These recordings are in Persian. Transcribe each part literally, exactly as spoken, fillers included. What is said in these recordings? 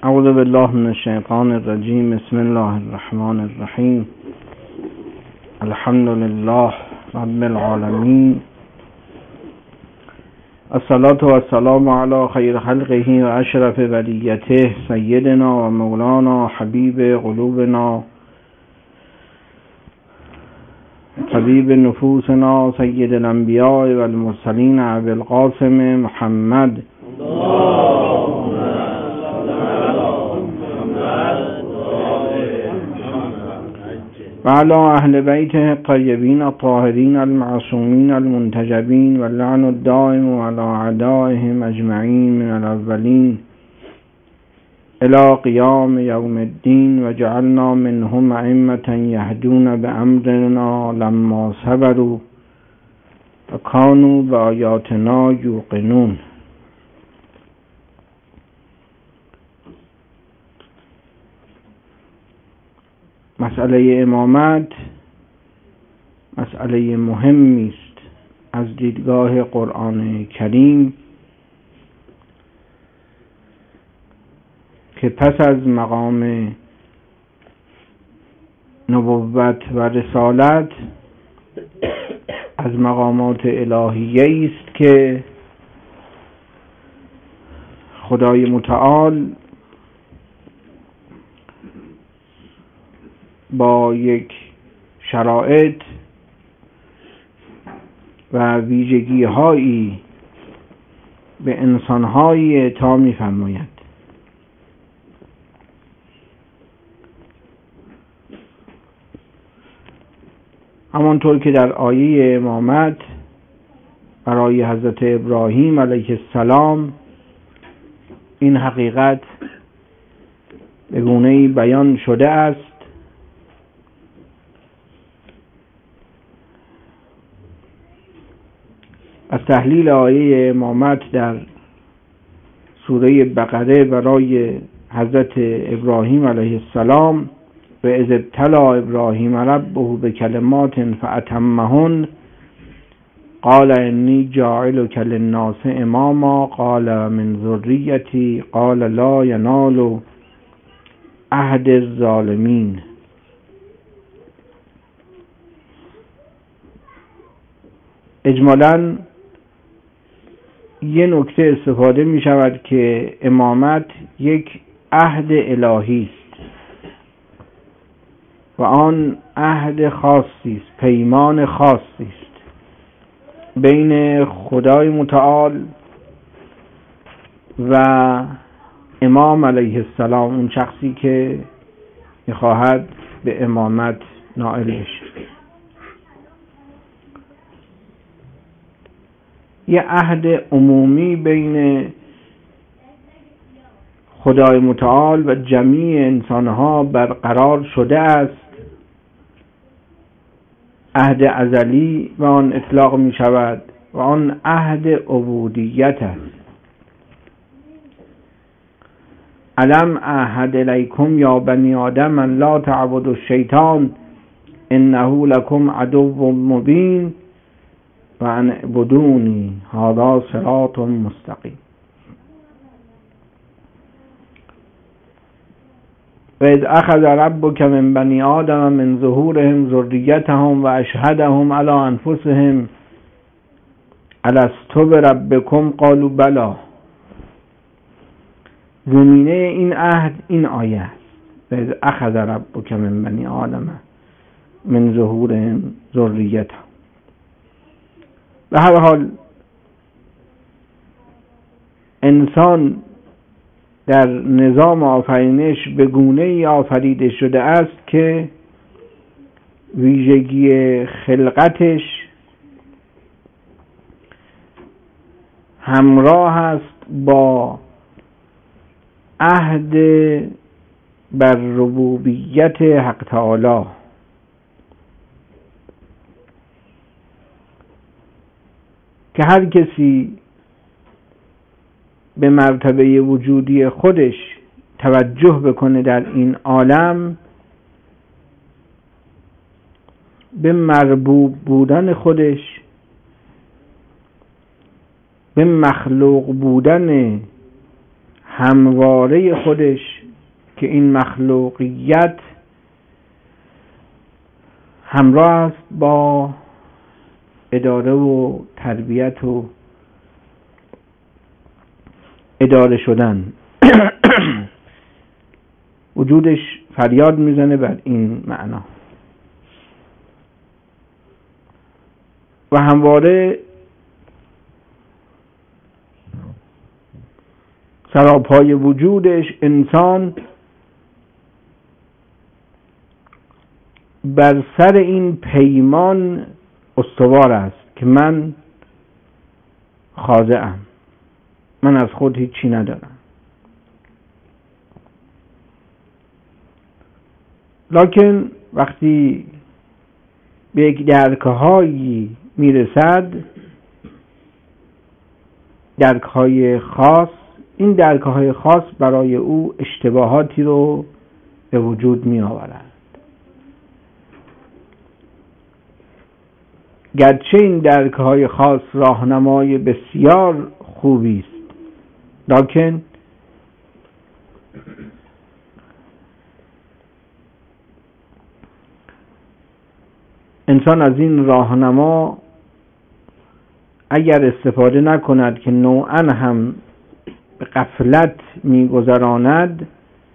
اعوذ بالله من الشیطان الرجیم. بسم الله الرحمن الرحیم. الحمد لله رب العالمین. الصلاة والسلام علی خیر خلقه و اشرف بریته سیدنا و مولانا حبیب قلوبنا طبیب نفوسنا سید الانبیاء و المرسلین ابی القاسم محمد و علی اهل بیته الطیبین الطاهرین المعصومین المنتجبین و اللعن الدائم علی اعدائهم اجمعین من الاولین الى قیام یوم الدین و جعلنا منهم ائمة یهدون بامرنا لما صبروا و کانوا بآیاتنا یوقنون. مسئله امامت مسئله مهمی است از دیدگاه قرآن کریم که پس از مقام نبوت و رسالت از مقامات الهیه است که خدای متعال با یک شرایط و ویژگی هایی به انسان هایی اعطا می فرماید. همانطور که در آیه امامت برای حضرت ابراهیم علیه السلام این حقیقت به گونه‌ای بیان شده است از تحلیل آیه امامت در سوره بقره برای حضرت ابراهیم علیه السلام و اذ ابتلی ابراهیم ربه بکلمات فاتمهن قال انی جاعلک للناس اماما قال من ذریتی قال لا ینال عهد الظالمین. اجمالاً یه نکته استفاده می شود که امامت یک عهد الهی است و آن عهد خاصی است، پیمان خاصی است بین خدای متعال و امام علیه السلام، اون شخصی که می خواهد به امامت نائل بشه. یه عهد عمومی بین خدای متعال و جمیع انسانها برقرار شده است. عهد ازلی و آن اطلاق می شود و آن عهد عبودیت است. الم اعهد الیکم یا بنی آدم ان لا تعبدوا الشیطان انه لکم عدو مبین و ان اعبدونی هذا صراط مستقیم. و اذ اخذ ربک من بنی آدم من ظهورهم ذریتهم و اشهدهم علی انفسهم الست بربکم قالوا بلی. زمینه این عهد این آیه است. و اذ اخذ ربک من بنی آدم من ظهورهم ذریتهم. به هر حال انسان در نظام آفرینش به گونه‌ای آفریده شده است که ویژگی خلقتش همراه است با عهد بر ربوبیت حق تعالی. که هر کسی به مرتبه وجودی خودش توجه بکنه در این عالم، به مربوب بودن خودش، به مخلوق بودن همواره خودش که این مخلوقیت همراه است با اداره و تربیت و اداره شدن. وجودش فریاد میزنه بر این معنا و همواره سراپای وجودش انسان بر سر این پیمان استوار است که من خاضعم، من از خود هیچی ندارم. لکن وقتی به یک درک‌هایی میرسد، درک‌های خاص، این درک‌های خاص برای او اشتباهاتی رو به وجود می آورد. گرچه این درک‌های خاص راهنمای بسیار خوبی است، لکن انسان از این راهنما اگر استفاده نکند که نوعاً هم به غفلت می‌گذراند،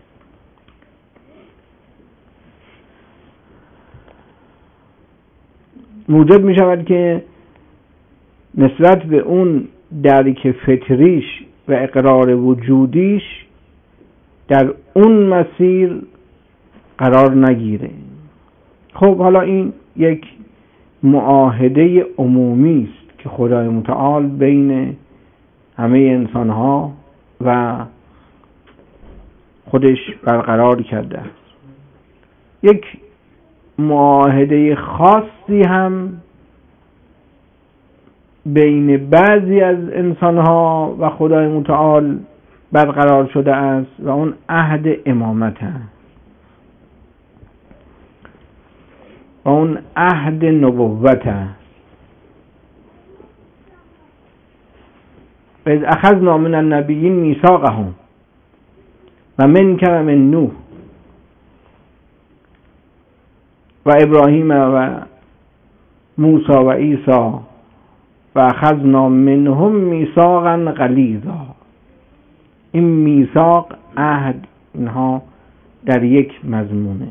موجب می شود که نسبت به اون درک فطریش و اقرار وجودیش در اون مسیر قرار نگیره. خب حالا این یک معاهده عمومی است که خدای متعال بین همه انسان‌ها و خودش برقرار کرده است. یک معاهده خاصی هم بین بعضی از انسان‌ها و خدای متعال برقرار شده است و اون عهد امامت است و اون عهد نبوت است. اذ اخذنا من النبیین میثاقهم و منک و من نوح و ابراهیم و موسی و عیسی و اخذنا منهم میثاقا غلیظا. این میثاق، عهد، اینها در یک مضمونه.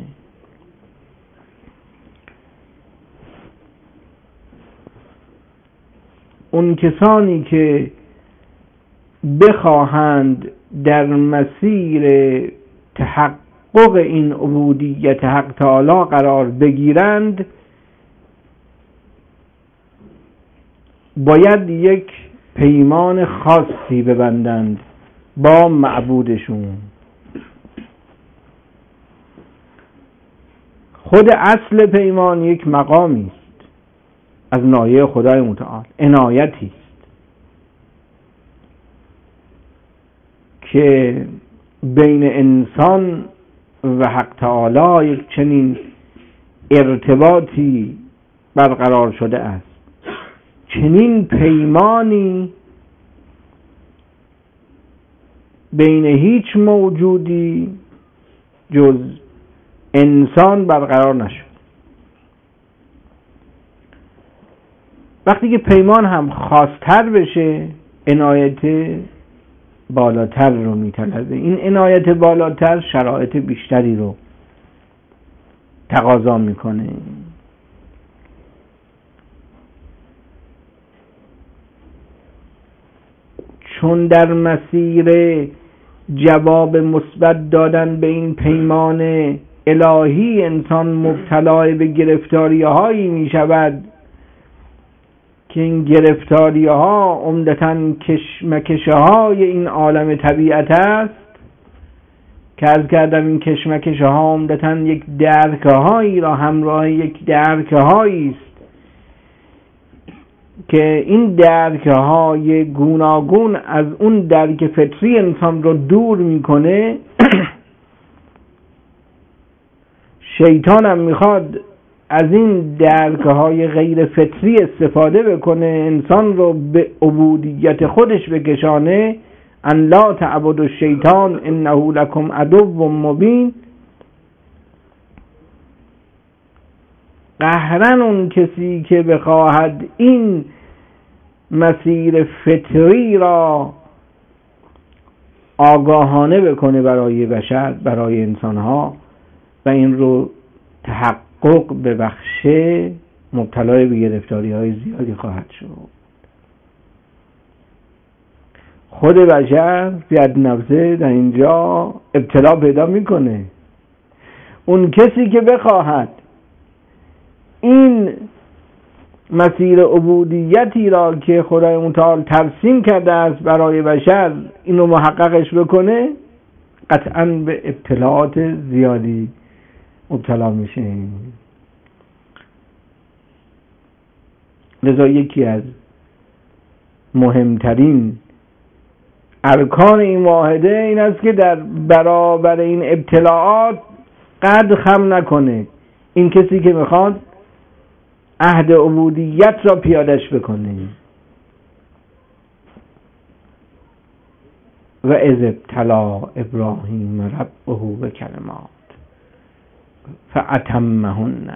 اون کسانی که بخواهند در مسیر تحقق این عبودیت حق تعالی قرار بگیرند، باید یک پیمان خاصی ببندند با معبودشون. خود اصل پیمان یک مقامی است از ناحیه خدای متعال، عنایتی است که بین انسان و حق تعالی یک چنین ارتباطی برقرار شده است. چنین پیمانی بین هیچ موجودی جز انسان برقرار نشد. وقتی که پیمان هم خاص‌تر بشه، عنایت بالاتر رو میطلبه. این عنایت بالاتر شرایط بیشتری رو تقاضا میکنه. چون در مسیر جواب مثبت دادن به این پیمان الهی انسان مبتلا به گرفتاری هایی می شود که این گرفتاری ها عمدتاً کشمکش های این عالم طبیعت است، که عرض کردم این کشمکش ها عمدتاً یک درک هایی را همراه یک درک هایی است که این درک های گوناگون از اون درک فطری انسان رو دور میکنه. شیطان هم میخواد از این درک های غیر فطری استفاده بکنه، انسان رو به عبودیت خودش بکشانه ان لا تعبدوا الشیطان انه لکم عدو مبین. قهرن اون کسی که بخواهد این مسیر فطری را آگاهانه بکنه برای بشر، برای انسانها و این رو تحقق ببخشه، مبتلای به گرفتاری های زیادی خواهد شد. خود بشر بیاد نفسه در اینجا ابتلا پیدا میکنه. اون کسی که بخواهد این مسیر عبودیتی را که خدای متعال ترسیم کرده است برای بشر اینو محققش بکنه، قطعاً به ابتلاعات زیادی مبتلا میشه. لذا یکی از مهمترین ارکان این معاهده این است که در برابر این ابتلاعات قد خم نکنه. این کسی که میخواد عهد عبودیت را پیادش بکنه. و اذ ابتلا ابراهیم ربه بکلمات فاتمهن.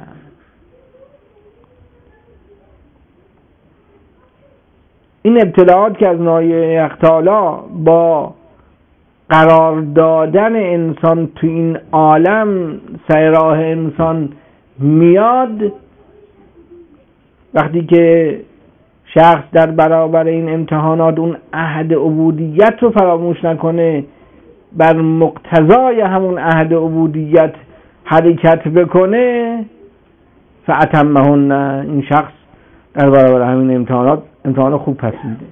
این ابتلاعات که از نای تعالی با قرار دادن انسان تو این عالم سر راه انسان میاد، وقتی که شخص در برابر این امتحانات اون عهد عبودیت رو فراموش نکنه، بر مقتضای همون عهد عبودیت حرکت بکنه، فاتمهن، این شخص در برابر همین امتحانات امتحان خوب پس میده.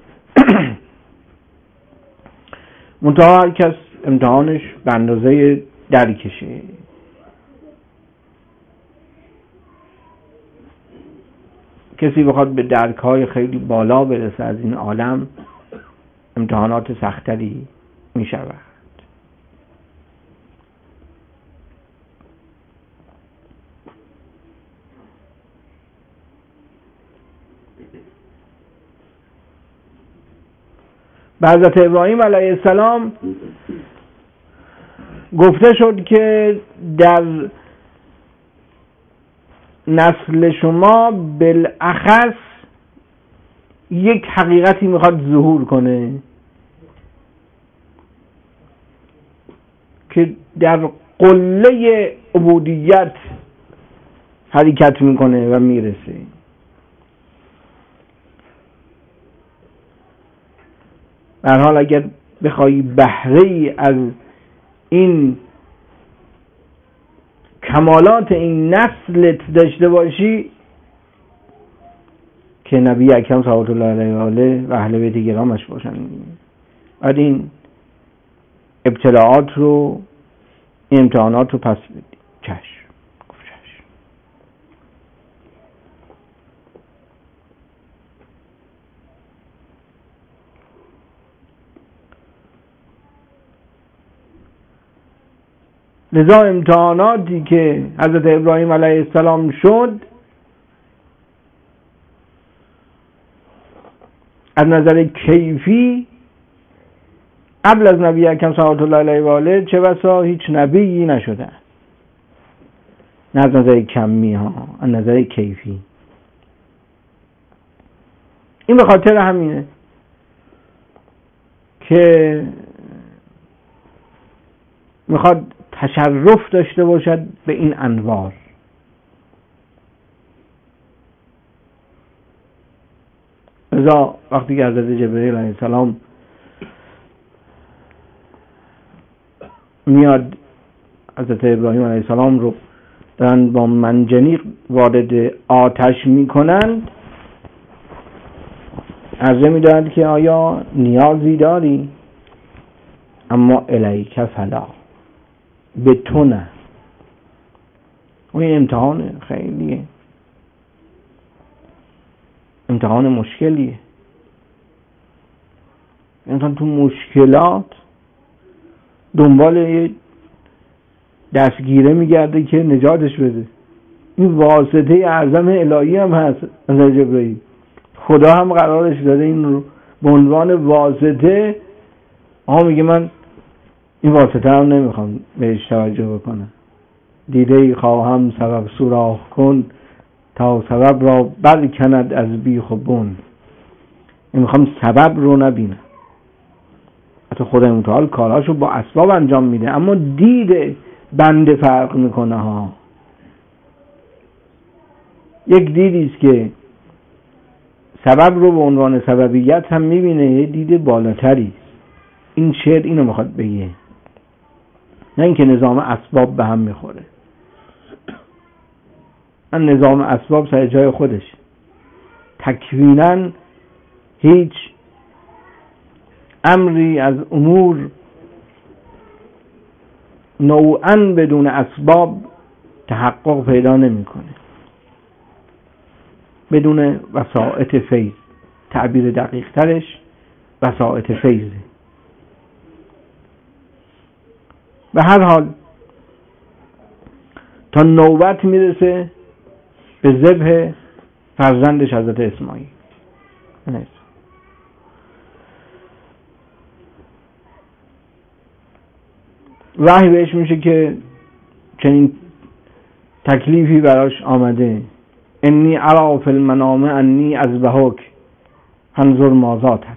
منتها هر کس امتحانش به اندازه درکشه. کسی بخواد به درک‌های خیلی بالا برسه از این عالم، امتحانات سختری می شود. به حضرت ابراهیم علیه السلام گفته شد که در نسل شما بالاخص یک حقیقتی میخواد ظهور کنه که در قله عبودیت حرکت میکنه و میرسه. به هر حال اگر بخوای بهره از این کمالات این نسلت داشته باشی که نبی اکرم صلی الله علیه و آله و اهل بیت کرامش باشن، بعد این ابتلاعات رو، این امتحانات رو پس بدی. چشم گفت چشم. لذا امتحاناتی که حضرت ابراهیم علیه السلام شد از نظر کیفی قبل از نبی اکرم صلی الله علیه و آله چه بسا هیچ نبیی نشده، نه از نظر کمی ها، از نظر کیفی. این به خاطر همینه که میخواد تشرف داشته باشد به این انوار. لذا وقتی که حضرت جبرئیل علیه السلام میاد حضرت ابراهیم علیه السلام رو دارن با منجنیق وارد آتش میکنند، عرضه میدارند که آیا نیازی داری؟ اما الیک فلا، به تو نه. و این امتحان خیلیه، امتحان مشکلیه. انسان تو مشکلات دنبال یه دستگیره میگرده که نجاتش بده. این واسطه اعظم الهی هم هست از جبرئیل. خدا هم قرارش داده این رو به عنوان واسطه آقا میگه من این واسطه هم نمیخوام بهش توجه بکنم. دیده خواهم سبب سوراخ کن، تا سبب را برکند از بیخ و بن. میخوام سبب رو نبینم. حتی خدای متعال کاراشو با اسباب انجام میده، اما دید بنده فرق میکنه ها. یک دیدیست که سبب رو به عنوان سببیت هم میبینه، یه دید بالاتری. این شعر اینو میخواد بگه، نه اینکه نظام اسباب به هم میخوره. من نظام اسباب سر جای خودش، تکویناً هیچ امری از امور نوعاً بدون اسباب تحقق پیدا نمیکنه. بدون وسائط فیض، تعبیر دقیق ترش وسائط فیضه. به هر حال تا نوبت میرسه به ذبح فرزندش حضرت اسماعیل. نیست. وحی بهش میشه که چنین تکلیفی براش آمده. انی ارا فی المنام انی اذبحک فانظر ماذا تری.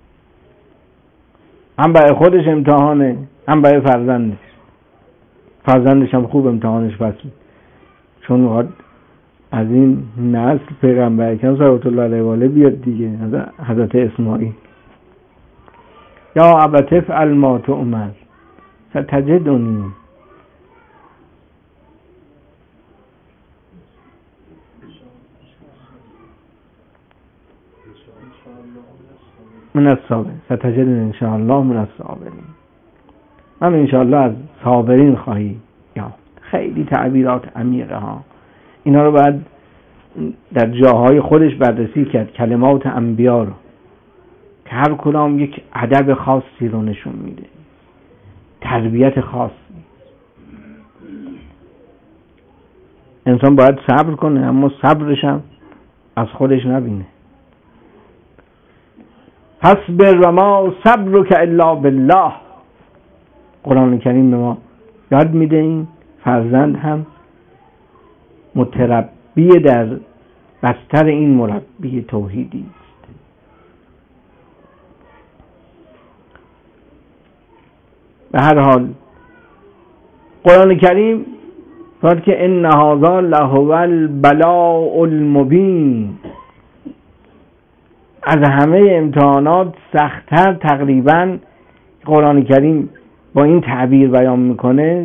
هم برای خودش امتحانه، هم برای فرزندش. فرزندش هم خوب امتحانش پس می، چون میخواد از این نسل پیغمبر اکرم صلی الله علیه و آله بیاد دیگه، حضرت اسماعیل. یا ابت افعل ما تؤمر ستجدنی من الصابرین، ستجدنی ان شاء الله من الصابرین. من ان شاء الله از صابرین خواهی یا خیلی تعبیرات عمیقه ها. اینا رو باید در جاهای خودش بررسی کرد، کلمات انبیا رو، که هر کدام یک ادب خاصی رو نشون میده، تربیت خاصی. انسان باید صبر کنه، اما صبرش هم از خودش نبینه. فاصبر و ما صبرک الا بالله. قرآن کریم به ما یاد میده این فرزند هم متربی در بستر این مربی توحیدی است. به هر حال قرآن کریم فرمود که ان هذا لهو البلاء المبین. از همه امتحانات سخت‌تر تقریباً قرآن کریم با این تعبیر بیان میکنه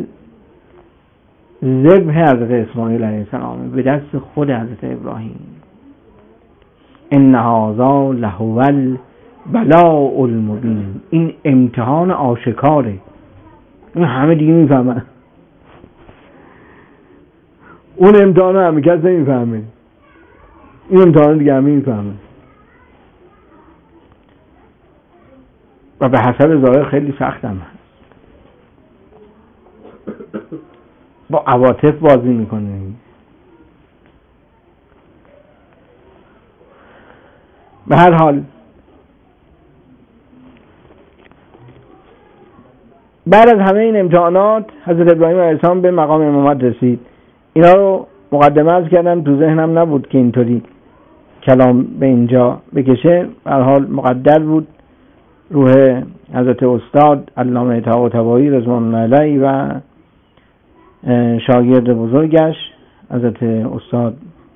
ذبح حضرت اسماعیل علیه السلام به دست خود حضرت ابراهیم. ان هذا لهو البلاء المبین. این امتحان آشکاره، این همه دیگه میفهمن. اون امتحان همه کس نمیفهمه، این امتحان دیگه همه میفهمه و به حسب ظاهر خیلی سخت هم هست. با عواطف بازی میکنه. به هر حال بعد از همه این امتحانات حضرت ابراهیم علیه السلام به مقام امامت رسید. اینا رو مقدمه از کردم، تو ذهنم نبود که اینطوری کلام به اینجا بکشه. به هر حال مقدر بود روح حضرت استاد علامه طباطبایی رضوان الله علیه و شاگرد بزرگش حضرت استاد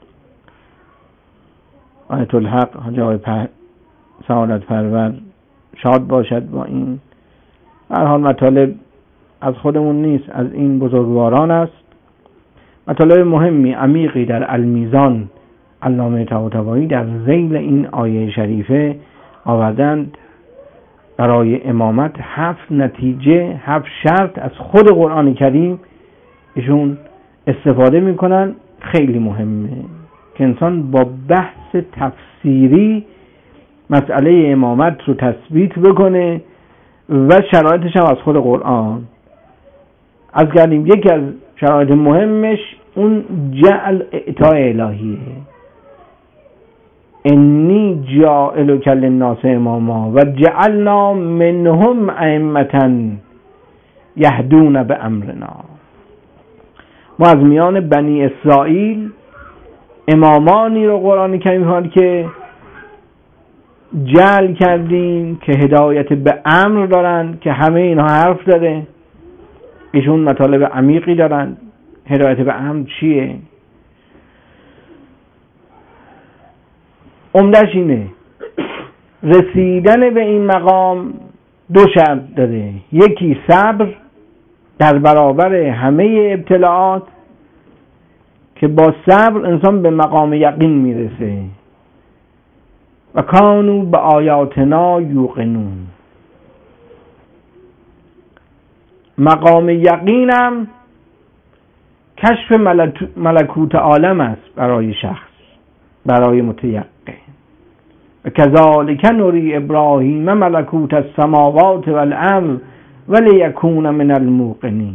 آیت الحق حاجی آقای سعادت پرور شاد باشد با این. هر حال مطالب از خودمون نیست، از این بزرگواران است. مطالب مهمی عمیقی در المیزان علامه طباطبایی در ذیل این آیه شریفه آوردند. برای امامت هفت نتیجه، هفت شرط از خود قرآن کریم ایشون استفاده میکنن. خیلی مهمه که انسان با بحث تفسیری مسئله امامت رو تثبیت بکنه و شرایطش هم از خود قرآن. از کردیم یکی از شرایط مهمش اون جعل اعطای الهیه. انی جاعلک للناس اماما و جعلنا منهم ائمة یهدون بامرنا. ما از میان بنی اسرائیل امامانی رو قرآن کریم می‌فرماید که جعل کردیم که هدایت به امر دارن، که همه اینها حرف داره، ایشون مطالب عمیقی دارن. هدایت به امر چیه؟ عمدش اینه رسیدن به این مقام دو شرط داره. یکی صبر در برابر همه ابتلاعات که با صبر انسان به مقام یقین میرسه. و کانوا به آیاتنا یوقنون. مقام یقینم کشف ملکوت عالم است برای شخص، برای متیقن. و کذالک نری ابراهیم ملکوت السماوات والارض ولیکون من الموقنین.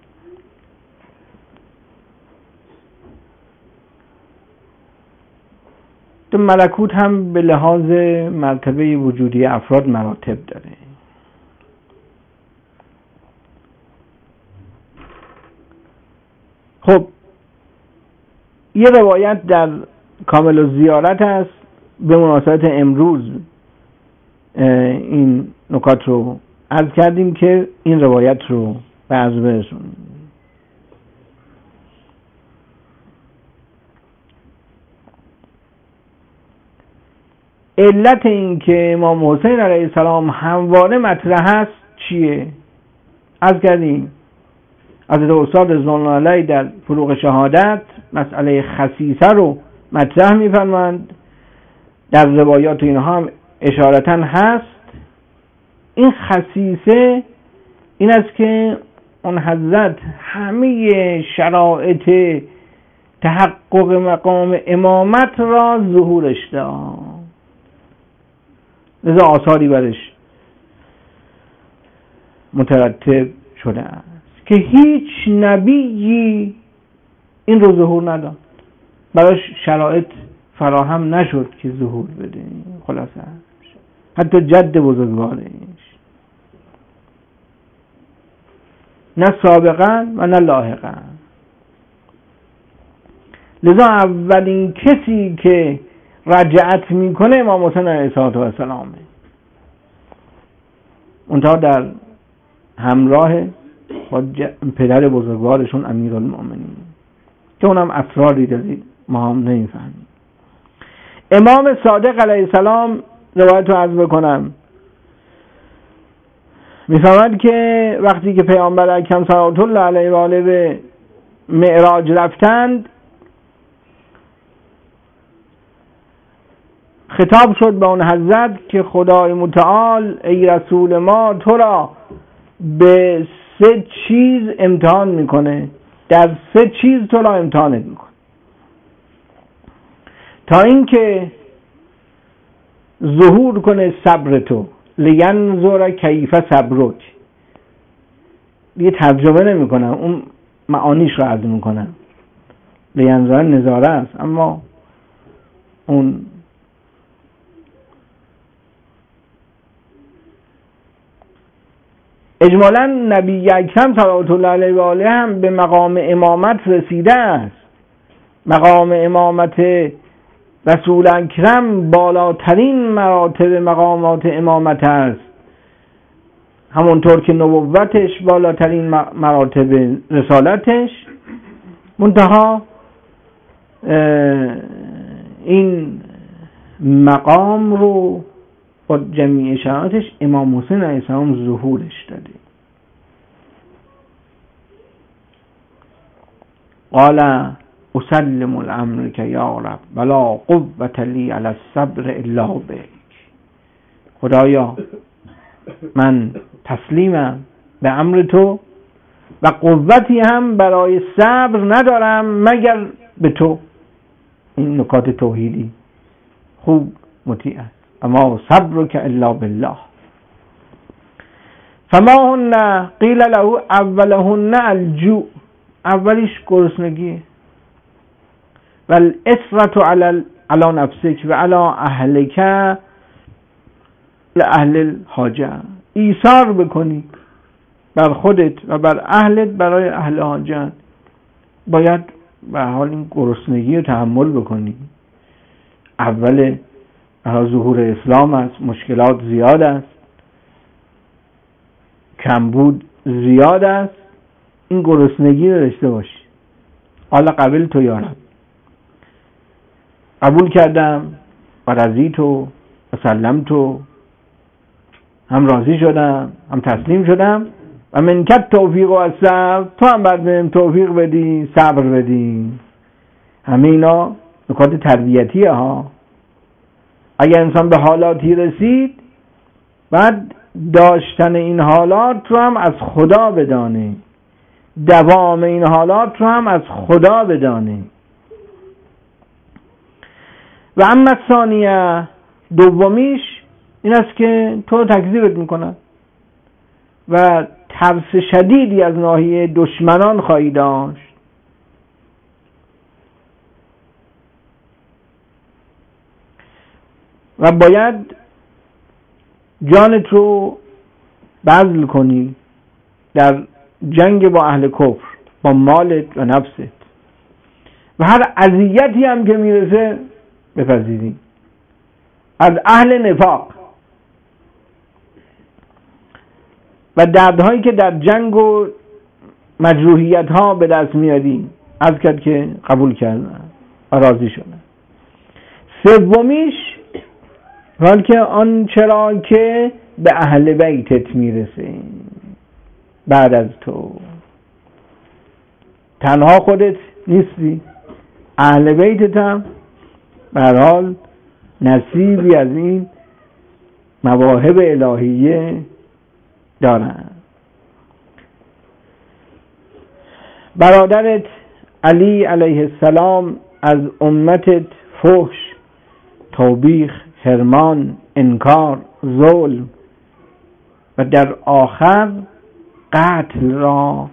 تو ملکوت هم به لحاظ مرتبه وجودی افراد مراتب داره. خب یه روایت در کامل الزیارت هست به مناسبت امروز این نکات رو عرض کردیم که این روایت رو به عرض برسونیم. علت این که امام حسین علیه السلام همواره مطرح هست چیه؟ عرض کردیم حضرت استاد رضوان الله علیه در فروغ شهادت مسئله خصیصه رو مطرح می‌فرمایند. در روایات اینها هم اشارتاً هست. این خصیصه این است که اون حضرت همه شرایط تحقق مقام امامت را ظهورش داد، لذا آثاری برش مترتب شده است که هیچ نبیی این رو ظهور نداد، براش شرایط فراهم نشد که ظهور بده. خلاصه حتی جد بزرگوارش نه سابقا و نه لاحقا. لذا اولین کسی که رجعت میکنه امام حسین علیه السلام، اونتا در همراه با پدر بزرگوارشون امیرالمومنین که اونم اسراری دارید ما هم نمیفهمیم. امام صادق علیه السلام روایت رو عرض بکنم، میفهمد که وقتی که پیامبر اکرم صلوات الله علیه و آله به معراج رفتند خطاب شد به اون حضرت که خدای متعال ای رسول ما تو را به سه چیز امتحان میکنه، در سه چیز تو را امتحانت میکنه تا اینکه ظهور کنه صبر تو، لینظر کیف صبرک. دیگه ترجمه نمی کنم، اون معانیش رو عرض میکنم. لینظر نظاره است، اما اون اجمالا نبی اکرم صلوات الله علیه و آله هم به مقام امامت رسیده است. مقام امامت رسول اکرم بالاترین مراتب مقامات امامت است، همونطور که نبوتش بالاترین مراتب رسالتش. منتها این مقام رو با جمیع شرایطش امام حسین علیه السلام ظهورش داده. قال اسلم الامر که یا رب ولا قوة لی علی الصبر الا بک. خدایا من تسلیمم به امر تو و قوتی هم برای صبر ندارم مگر به تو. این نکات توحیدی خوب مطیع است. اما صبر که الا بالله. فما هن قیل له اولهن الجوع، اولیش گرسنگیه، و الاسرة علی علی نفسک و علی اهلک لأهل الحاجه، ایثار بکنی بر خودت و بر اهلت برای اهل حاجت. باید به حال این گرسنگی رو تحمل بکنی. اول ظهور اسلام است، مشکلات زیاد است، کمبود زیاد است، این گرسنگی رو داشته باشی. حالا قبل تو یارم، قبول کردم و رضیتو و سلمتو، هم راضی شدم هم تسلیم شدم و منکت توفیق و صبر، تو هم باید بهم توفیق بدی، صبر بدی. همه اینا نکات تربیتیه ها. اگر انسان به حالاتی رسید، بعد داشتن این حالات رو هم از خدا بدانه، دوام این حالات رو هم از خدا بدانه. و اما ثانیه، دومیش این است که تو تکذیبت میکنن و ترس شدیدی از ناحیه دشمنان خواهی داشت. و باید جانت رو بذل کنی در جنگ با اهل کفر، با مالت و نفست، و هر اذیتی هم که میرسه بپذیری از اهل نفاق. و دردهایی که در جنگ و مجروحیت ها به دست میاری، از کرد که قبول کردن و راضی شدن. سومیش حال که آن چرا که به اهل بیتت میرسه بعد از تو. تنها خودت نیستی، اهل بیتت هم به هر حال نصیبی از این مواهب الهیه دارن. برادرت علی علیه السلام از امتت فحش، توبیخ، حرمان، انکار، ظلم و در آخر قتل را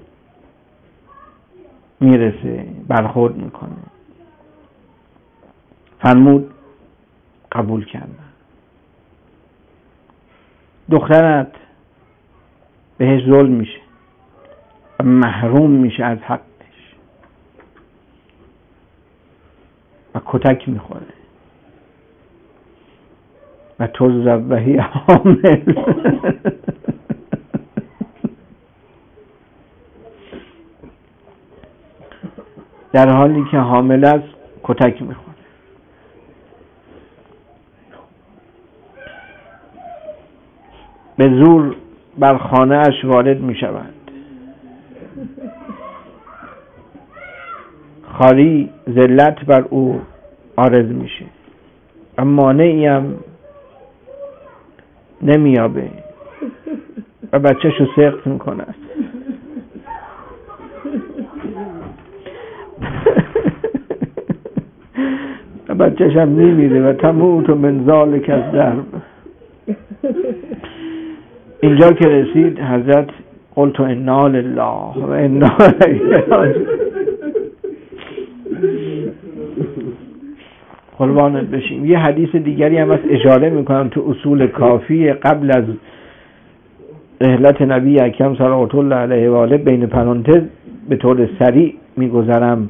میرسه، برخورد میکنه. فرمود قبول کردن. دخترت بهش ظلم میشه و محروم میشه از حقش و کتک میخوره و تو زبهی حامل در حالی که حامل است کتک میخوره. به زور بر خانه اش وارد می شود. خاری ذلت بر او عارض میشه و مانعی هم نمیابه و بچه‌شو سقط میکنه. و بچه‌ش هم میمیره و تموت و من ذالک از درب. اینجا که رسید حضرت قلت انا لله و انا الیه راجعون. قربانت بشیم. یه حدیث دیگری هم از اشاره میکنم تو اصول کافی قبل از رحلت نبی اکرم صلوات الله علیه و آله، بین پرانتز به طور سریع میگذرم.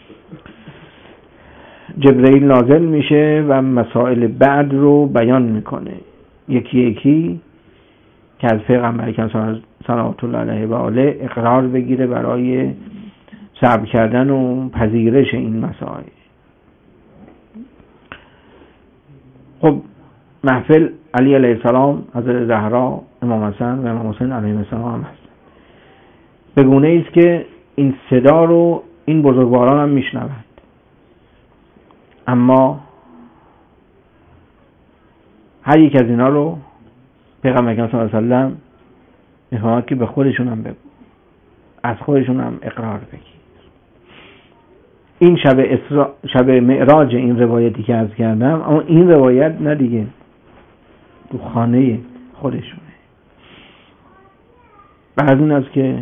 جبرئیل نازل میشه و مسائل بعد رو بیان میکنه یکی یکی که از پیغمبر اکرم صلوات الله علیه و آله اقرار بگیره برای صبر کردن و پذیرش این مسائل. خب محفل علی علیه السلام، حضرت زهرا، امام حسن و امام حسین علیه السلام هم هست. به گونه ایست که این صدا رو این بزرگواران هم میشنوند، اما هر یک از اینا رو پیغمبر اکرم صلی الله علیه و سلم میخواد که به خودشون هم بگو، از خودشون هم اقرار بگی. این شب اسرا، شب معراج این روایتی که عرض کردم، اما این روایت نه دیگه، تو خانه خودشونه. بعد این است که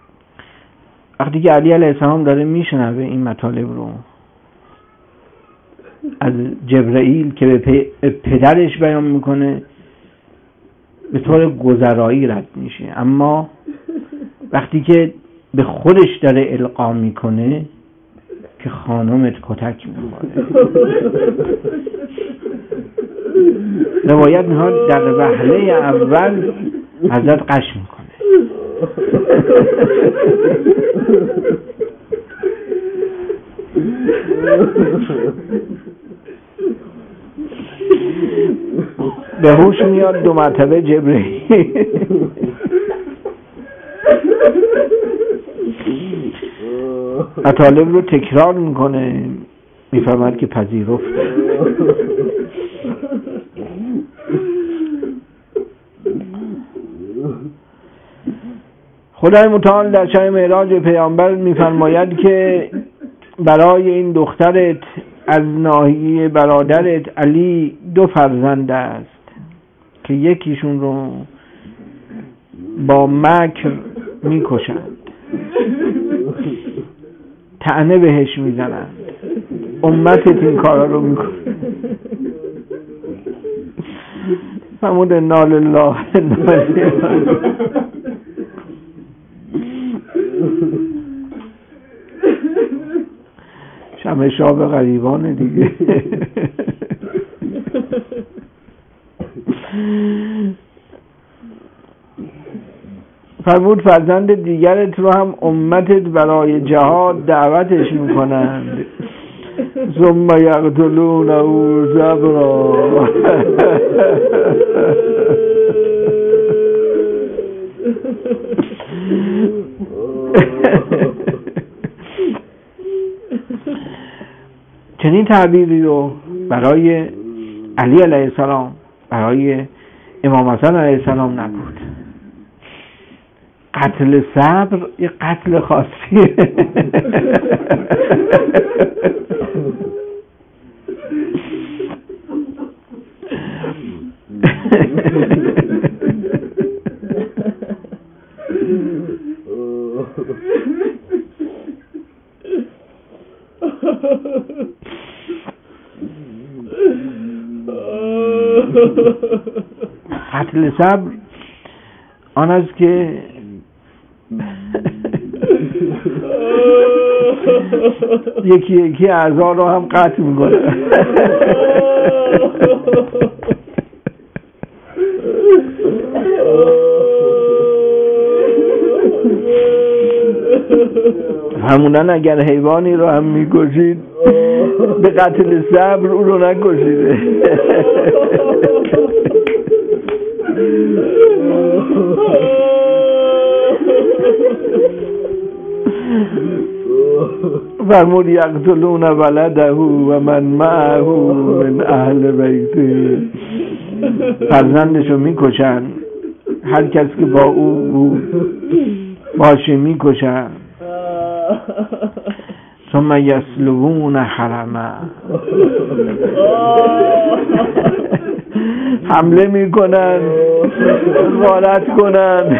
وقتی که علی علیه السلام داره میشنوه این مطالب رو، از جبرائیل که به پدرش بیان میکنه به طور گذرایی رد میشه، اما وقتی که به خودش داره القا میکنه که خانمت کتک میخوره. روایت میاد در وهله اول حضرت قش میکنه. به هوش میاد دو مرتبه جبرئیل مطالب رو تکرار میکنه، میفهمد که پذیرفت. خدای متعال در شب معراج پیامبر میفرماید که برای این دخترت از ناحیه برادرت علی دو فرزند است که یکیشون رو با مکر میکشند، طعنه بهش میزنند، امتت این کارا رو میکنه. فرمود انا لله انا الیه راجعون. شمع شاب غریبانه دیگه. فرمود فرزند دیگرت رو هم امتت برای جهاد دعوتش میکنند، ثم یقتلونه زبرا. چنین تعبیری رو برای علی علیه السلام، برای امام حسن علیه السلام نبود. قتل صبر یه قتل خاصیه. قتل صبر آن است که یکی یکی اعضا رو هم قطع میکنه. همونن اگر حیوانی رو هم میکشید به قتل صبر اون رو نکشیده. فرمود یقتلون ولده و من معه من اهل بیته. فرزندشو میکشن، هر کس که با او بود باشه میکشن. ثم یسلبون حرمه. حمله میکنن، غارت کنن.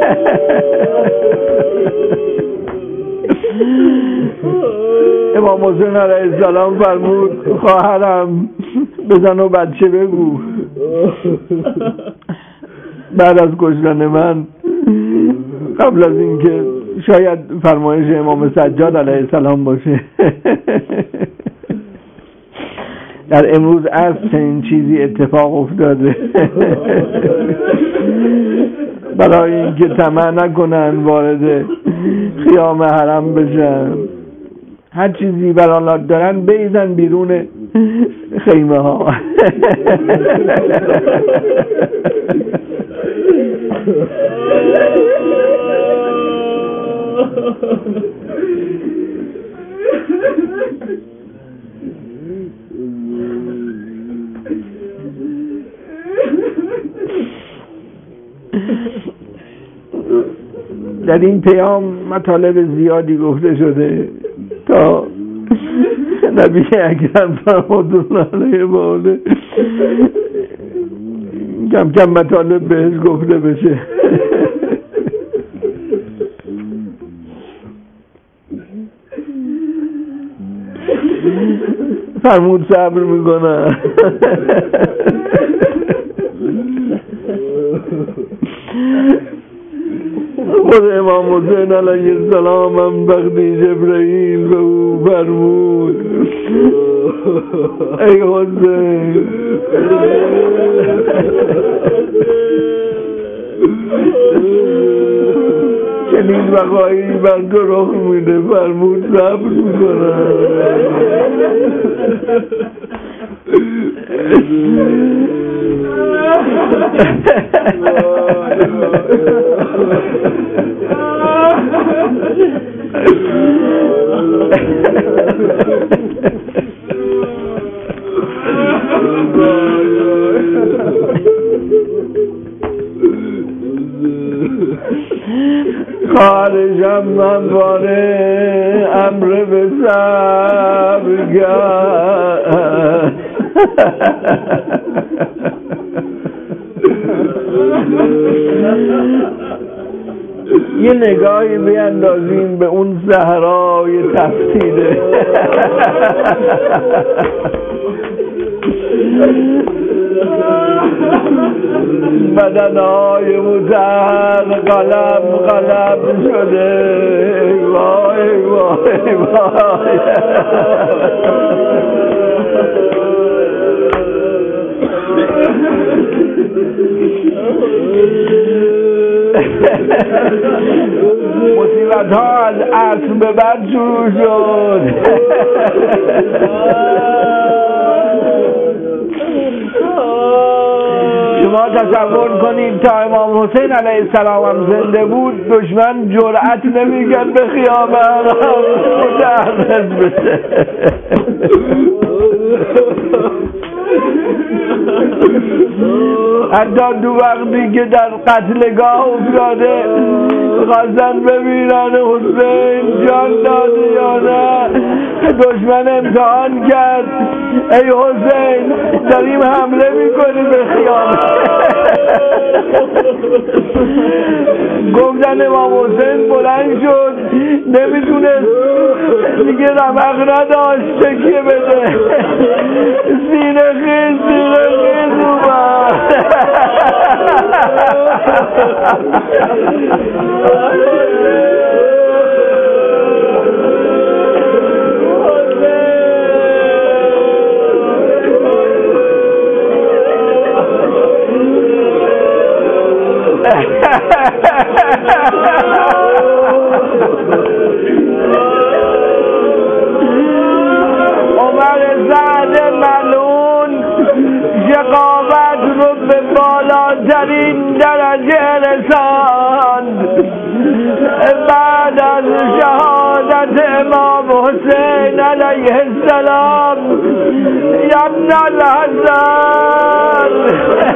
امام حسین علیه السلام فرمود خواهرم بزن و بچه بگو. بعد از کشتن من، قبل از اینکه شاید فرمایش امام سجاد علیه السلام باشه، در امروز عصر چنین چیزی اتفاق افتاده. برای اینکه طمع نکنن وارد خیام حرم بشن، هر چیزی برای دارن بیزن بیرون خیمه ها. در این پیام مطالب زیادی گفته شده تا نبی اکرم فرمود الله علیه و آله کم کم مطالب بهش گفته بشه. فرمود صبر میکنم. خود امام حسین علیه السلام هم وقتی جبرائیل به او فرمود ای حسین چنین وقایی بر تو رخ میده، فرمود صبر میکنم. خارجم من باره امر به صبر کرد. یه نگاهی بیندازیم به اون صحرای تفتیده. بدنهای متحر قلب قلب شده. وای وای وای مصیبت ها از عصر به بعد شروع شد. شما تصور کنید تا امام حسین علیه السلام هم زنده بود دشمن جرأت نمیکرد به خیابر متعرض بشه. حتی دو وقتی که در قتلگاه افتاده خواستن ببینن حسین جان داده یا نه، دشمن امتحان کرد ای حسین داریم حمله میکنیم به خیام. گفتن امام حسین بلند شد نمیتونست دیگه رمق نداشت تکیه بده، سینه خیز سینه خیز اومد. عمر سعد ملعون شقاوت رو به بالاترین درجه رساند. بعد از شهادت امام حسین علیه السلام یا ابن الحسن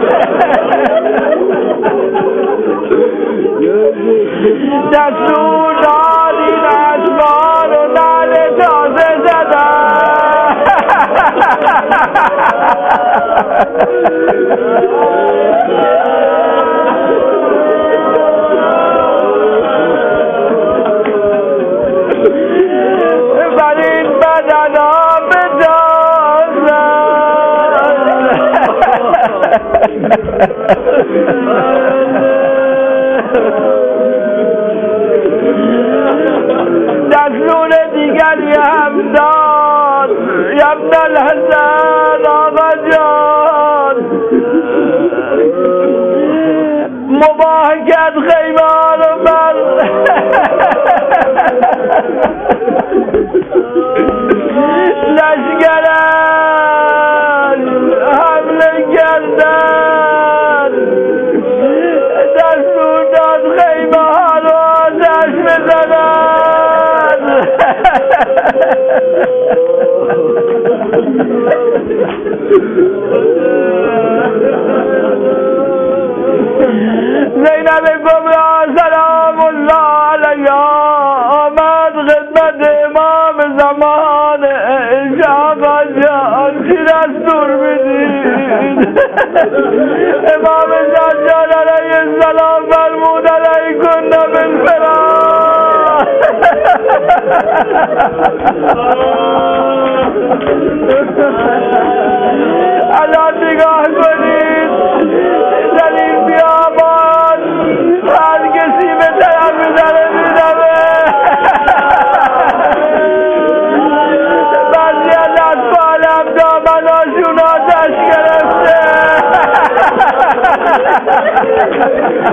دستور داد این اشبار و نعل تازه زدن. بر این بدنا بدازن. دستور دیگری هم داد یا ابن الحسن آقا جان مباح کرد خیمه رو بر لشگرن حمله کردن. دستور داد خیمه ها رو آتش بزنن. زینب کبرا سلام الله علیها آمد خدمت امام زمان آقا جان چی دستور میدید؟ امام جان علیه السلام فرمود علیکن بالفراق. الان نگاه کنید در این بیابان هر کسی به طرف میزنه میدمه. بعضی از اطفالم دامناشون آتش گرفته.